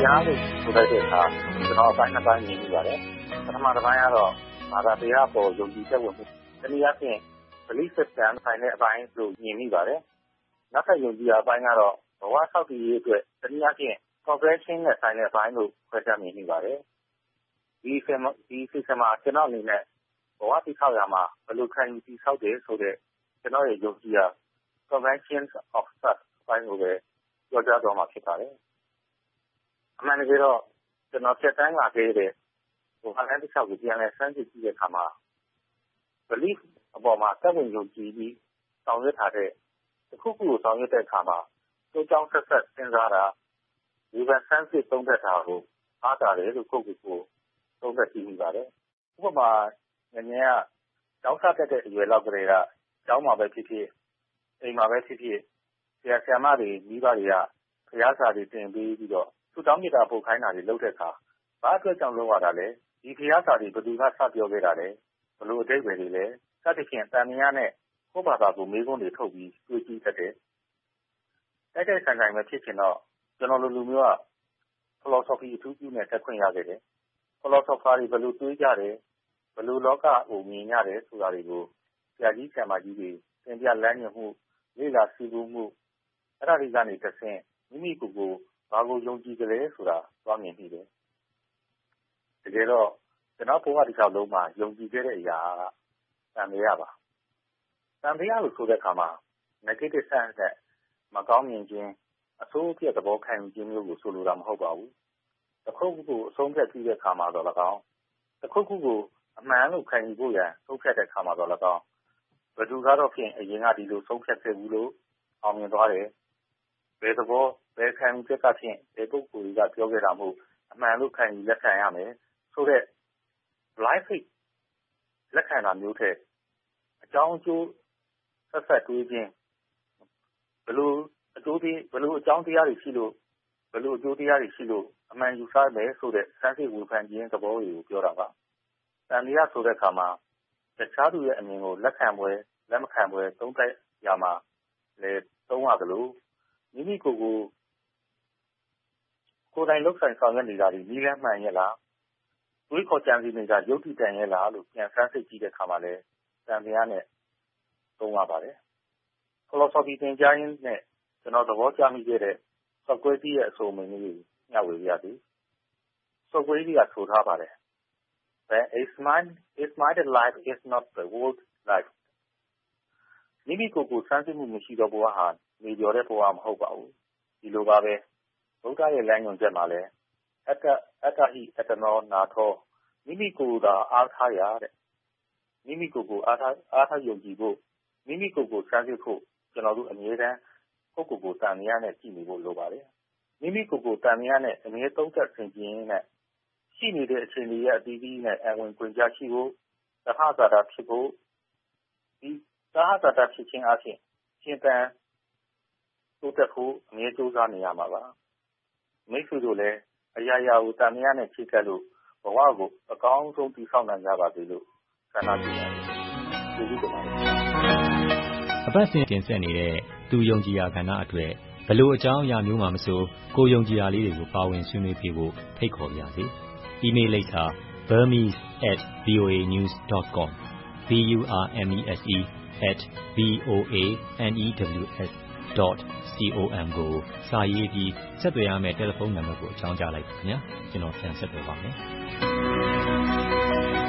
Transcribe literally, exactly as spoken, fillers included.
တရားလို့ဆိုလိုက်တဲ့အခါကျွန်တော်အပိုင်းနှစ်ပိုင်းမြင်မိပါတယ်ပထမတစ်ပိုင်းကတော့ဘာသာတရားပေါ်ယုံကြည်ချက်ဝင်မှုတနည်းအားဖြင့် belief system ဆိုင်တဲ့အပိုင်းလို့မြင်မိပါတယ်နောက်ထပ်ယုံကြည်ရာအပိုင်းကတော့ဘဝဆောက်တည်ရေးအတွက်တနည်းအားဖြင့် progression နဲ့ဆိုင်တဲ့အပိုင်းလို့ခွဲခြားမြင်မိပါတယ်ဒီဒီ system မှာကျွန်တော်အနေနဲ့ဘဝတည်ဆောက်ရမှာဘယ်လိုခံယူတည်ဆောက်တယ်ဆိုတဲ့ကျွန်တော်ရဲ့ယုံကြည်ရာ conventions of trust အပိုင်းကိုပဲပြောကြားတော့မှာဖြစ်ပါတယ်အမှန်တကယ်တော့ကျွန်တော်ဆက်တန်းလာခဲ့တဲ့ဟိုအတိုင်းတစ်ချက်ကိုပြန်လဲစမ်းကြည့်ကြည့်တဲ့အခါမှာ belief အပေါ်မှာသက်ဝင်ယုံကြည်ပြီးဆောင်ရွက်ထားတဲ့တစ်ခုခုကိုဆောင်ရွက်တဲ့အခါမှာအကြောင်းဆက်ဆက်စဉ်းစားတာဒီဗန်ဆန်းစစ်သုံးသပ်တာကိုအားတာတယ်လို့ကိုယ့်ကိုယ်ကိုသုံးသပ်ကြည့်မိပါတယ်ဥပမာငယ်ငယ်ကကျောင်းစားတတ်တဲ့အရွယ်လောက်ကလေးကကျောင်းမှာပဲဖြစ်ဖြစ်အိမ်မှာပဲဖြစ်ဖြစ်ဆရာဆရာမတွေမိဘတွေကခရစာတွေတင်ပေးပြီးတော့သူ့တောင်းမြစ်တာပို့ခိုင်းတာတွေလုပ်တဲ့အခါဘာအတွက်ကြောင့်လုပ်ရတာလဲဒီခရစာတွေဘယ်သူကစပြောခဲ့တာလဲဘယ်လိုအတိတ်ပဲတွေလဲစသဖြင့်တန်မြားနဲ့ကိုယ့်ဘာသာကိုမေးခွန်းတွေထုတ်ပြီးတွေးကြည့်တတ်တယ်တိုက်တိုက်ဆိုင်ဆိုင်ပဲဖြစ်ချင်တော့ကျွန်တော်လူလူမျိုးက philosophy အထူးပြုနဲ့တက်ခွင့်ရခဲ့တယ် philosopher တွေဘယ်လိုတွေးကြတယ်ဘယ်လိုလောကကိုမြင်ရတယ်ဆိုတာတွေကိုဆရာကြီးဆရာမကြီးတွေသင်ပြလမ်းညွှန်မှုလေ့လာစီကူမှုအဲ့ဒါတွေကနေတစ်ဆင့်မိမိကိုယ်ကိုဘာကိုယုံကြည်ကြလဲဆိုတာသွားမြင်ပြီးတယ်တကယ်တော့ကျွန်တော်ဘဝတစ်လျှောက်လုံးမှာယုံကြည်ခဲ့တဲ့အရာကတန်တရားပါတန်တရားလို့ဆိုတဲ့အခါမှာ negative sense နဲ့မကောင်းမြင်ခြင်းအဆိုးအပြစ်သဘောခံယူခြင်းမျိုးကိုဆိုလိုတာမဟုတ်ပါဘူးတစ်ခုခုကိုအဆုံးဖြတ်ပြီးတဲ့အခါမှာတော့၎င်းတစ်ခုခုကိုအမှန်လို့ခံယူဖို့ရန်ဆုံးဖြတ်တဲ့အခါမှာတော့၎င်းဘယ်သူကတော့ဖြင့်အရင်ကဒီလိုဆုံးဖြတ်ခဲ့ဘူးလို့အောင်မြင်သွားတယ်ဘယ်သဘောဘယ်ခံယူချက်ကဖြင့်ဒီပုဂ္ဂိုလ်ကပြောခဲ့တာမို့အမှန်လို့ခံယူလက်ခံရမယ်ဆိုတဲ့ life faith လက်ခံတာမျိုးထက်အကြောင်းအကျိုးဆက်ဆက်တွေးခြင်းဘယ်လိုအကျိုးတွေဘယ်လိုအကြောင်းတရားတွေရှိလို့ဘယ်လိုအကျိုးတရားတွေရှိလို့အမှန်ယူဆမယ်ဆိုတဲ့စမ်းစစ်ဝေဖန်ခြင်းသဘောတွေကိုပြောတာပါတန်တရားဆိုတဲ့အခါမှာတခြားသူရဲ့အမြင်ကိုလက်ခံပွဲလက်မခံပွဲသုံးသပ်ရမှာလေသုံးရတယ်လို့မိမိကိုယ်ကိုကိုယ်တိုင်လှုပ်ဆိုင်ဆောင်ရွက်နေတာဒီနည်းလမ်းမှန်ရဲ့လားတွေးခေါ်ကြံစည်နေတာယုတ်တိတန်ရဲ့လားလို့ပြန်ဆန်းစစ်ကြည့်တဲ့အခါမှာလဲတန်တရားနဲ့သုံးရပါတယ် philosophy သင်ကြားရင်းနဲ့ကျွန်တော်သဘောကျမိခဲ့တဲ့ Socrates ရဲ့အဆိုအမိန့်လေးညဝေရသည် Socrates ကဆိုထားပါတယ် That is mind is minded life is not the world life မိမိကိုယ်ကိုစမ်းစစ်မှုမရှိတော့ဘဝဟာနေပြောတဲ့ဘဝမဟုတ်ပါဘူးဒီလိုပါပဲဘုရားရဲ့လမ်းညွှန်ချက်မှာလဲအတ္တအတ္တဟိအတ္တနောနာထောမိမိကိုယ်သာအားထားရတဲ့မိမိကိုယ်ကိုအားထားအားထားယုံကြည်ဖို့မိမိကိုယ်ကိုစမ်းစစ်ဖို့ကျွန်တော်တို့အမြဲတမ်းကိုယ့်ကိုယ်ကိုတန်မြားနဲ့ကြည့်နေဖို့လိုပါတယ်မိမိကိုယ်ကိုတန်မြားနဲ့အမြဲသုံးသပ်ဆင်ခြင်နဲ့ရှိနေတဲ့အခြေအနေရဲ့အသီးသီးနဲ့အဝင်ခွင့်ကြရှိဖို့သဟဇာတာဖြစ်ဖို့ဒီသဟဇာတာဖြစ်ခြင်းအပြင်ရှင်းတန်တိုးတက်ဖို့အမြဲကြိုးစားနေရမှာပါမိတ်ဆွေတို့လည်းအရာရာကိုတန်မြားနဲ့ချိတ်ဆက်လို့ဘဝကိုအကောင်းဆုံးတည်ဆောက်နိုင်ကြပါစေလို့ဆန္ဒပြုပါတယ်ကျေးဇူးတင်ပါတယ်အပတ်စဉ်တင်ဆက်နေတဲ့သူယုံကြည်ရာကဏ္ဍအတွက်ဘယ်လိုအကြောင်းအရာမျိုးမှမဆိုကိုယုံကြည်ရာလေးတွေကိုပါဝင်ဆွေးနွေးပြဖို့ဖိတ်ခေါ်ပါရစေ။ email လိပ်စာ burmese at voa news dot com b u r m e s e at v o a n e w s dot com ကိုစာရေးပြီးဆက်သွယ်ရမယ့်တယ်လီဖုန်းနံပါတ်ကိုအကြောင်းကြားလိုက်ပါခင်ဗျာ။ကျွန်တော်ပြန်ဆက်သွယ်ပါမယ်။